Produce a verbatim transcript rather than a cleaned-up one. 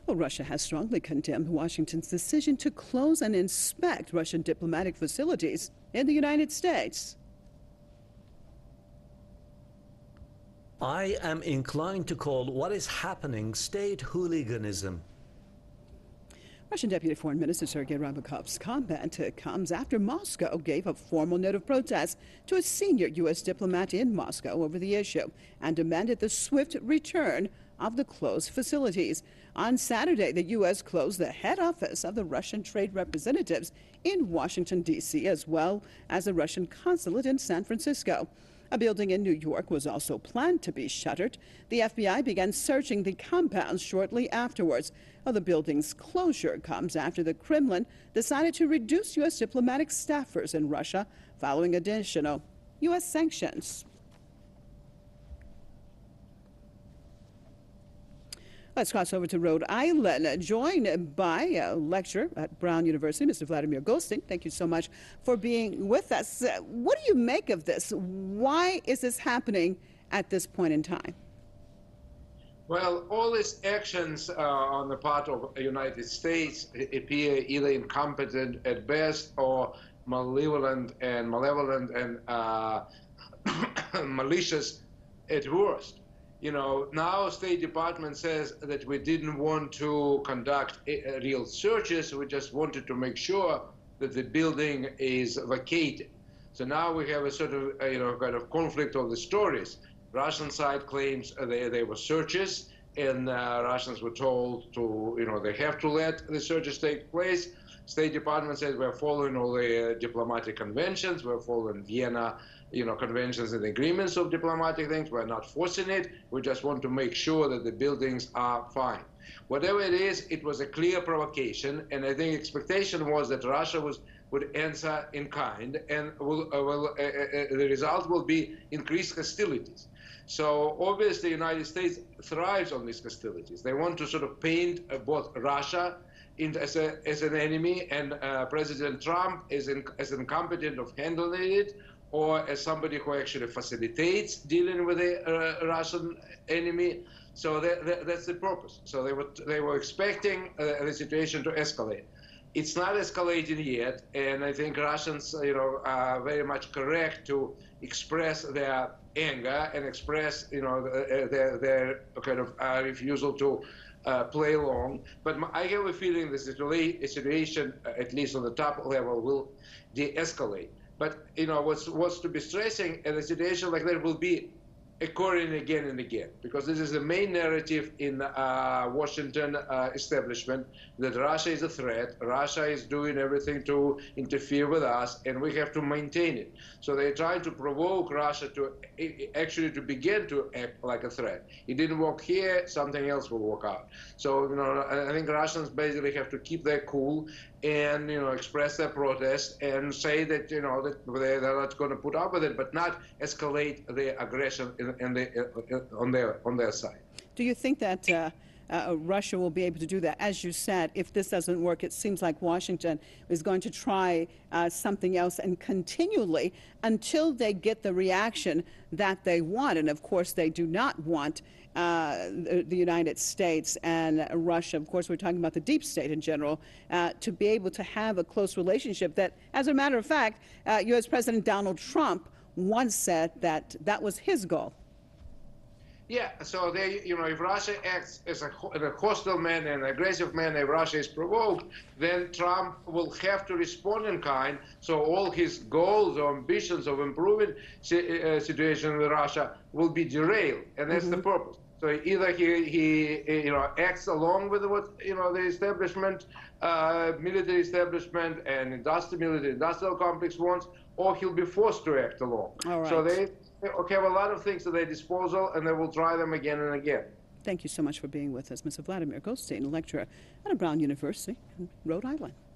Well, Russia has strongly condemned Washington's decision to close and inspect Russian diplomatic facilities in the United States. I am inclined to call what is happening state hooliganism. Russian Deputy Foreign Minister Sergei Ryabkov's comment comes after Moscow gave a formal note of protest to a senior U S diplomat in Moscow over the issue and demanded the swift return of the closed facilities. On Saturday, the U S closed the head office of the Russian trade representatives in Washington, D C, as well as the Russian consulate in San Francisco. A building in New York was also planned to be shuttered. The F B I began searching the compounds shortly afterwards. Well, the building's closure comes after the Kremlin decided to reduce U S diplomatic staffers in Russia following additional U S sanctions. Let's cross over to Rhode Island, joined by a lecturer at Brown University, Mister Vladimir Goldstein. Thank you so much for being with us. Uh, what do you make of this? Why is this happening at this point in time? Well, all these actions uh, on the part of the United States appear either incompetent at best or malevolent and malevolent and uh, malicious at worst. You know, now State Department says that we didn't want to conduct a, a real searches. We just wanted to make sure that the building is vacated. So now we have a sort of, uh, you know, kind of conflict of the stories. Russian side claims uh, they, they were searches, and uh, Russians were told to, you know, they have to let the searches take place. State Department says we're following all the uh, diplomatic conventions, we're following Vienna, you know, conventions and agreements of diplomatic things. We're not forcing it. We just want to make sure that the buildings are fine. Whatever it is, it was a clear provocation, and I think expectation was that Russia was would answer in kind, and will, uh, will, uh, uh, the result will be increased hostilities. So obviously, the United States thrives on these hostilities. They want to sort of paint uh, both Russia in, as, a, as an enemy, and uh, President Trump is in, as incompetent of handling it, or as somebody who actually facilitates dealing with the uh, Russian enemy. So that, that, that's the purpose. So they were, they were expecting uh, the situation to escalate. It's not escalating yet, and I think Russians, you know, are very much correct to express their anger and express, you know, their, their kind of uh, refusal to uh, play along. But I have a feeling the situation, at least on the top level, will de-escalate. But, you know, what's, what's to be stressing in a situation like that will be occurring again and again, because this is the main narrative in uh, Washington uh, establishment, that Russia is a threat, Russia is doing everything to interfere with us, and we have to maintain it. So they're trying to provoke Russia to actually to begin to act like a threat. It didn't work here, something else will work out. So, you know, I think Russians basically have to keep their cool and, you know, express their protest and say that, you know, that they're not going to put up with it, but not escalate the aggression in, in the, uh, on their on their side. Do you think that uh, uh, Russia will be able to do that? As you said, if this doesn't work, it seems like Washington is going to try uh, something else and continually until they get the reaction that they want. And of course, they do not want Uh, the, the United States and Russia, of course, we're talking about the deep state in general, uh, to be able to have a close relationship that, as a matter of fact, uh, U S President Donald Trump once said that that was his goal. Yeah, so they, you know, if Russia acts as a, a hostile man and aggressive man, if Russia is provoked, then Trump will have to respond in kind. So all his goals or ambitions of improving si uh, situation with Russia will be derailed, and that's mm-hmm. the purpose. So either he, he, you know, acts along with what, you know, the establishment, uh, military establishment and industrial, military industrial complex wants, or he'll be forced to act along. All right. So they have a lot of things at their disposal, and they will try them again and again. Thank you so much for being with us, Mister Vladimir Goldstein, lecturer at Brown University in Rhode Island.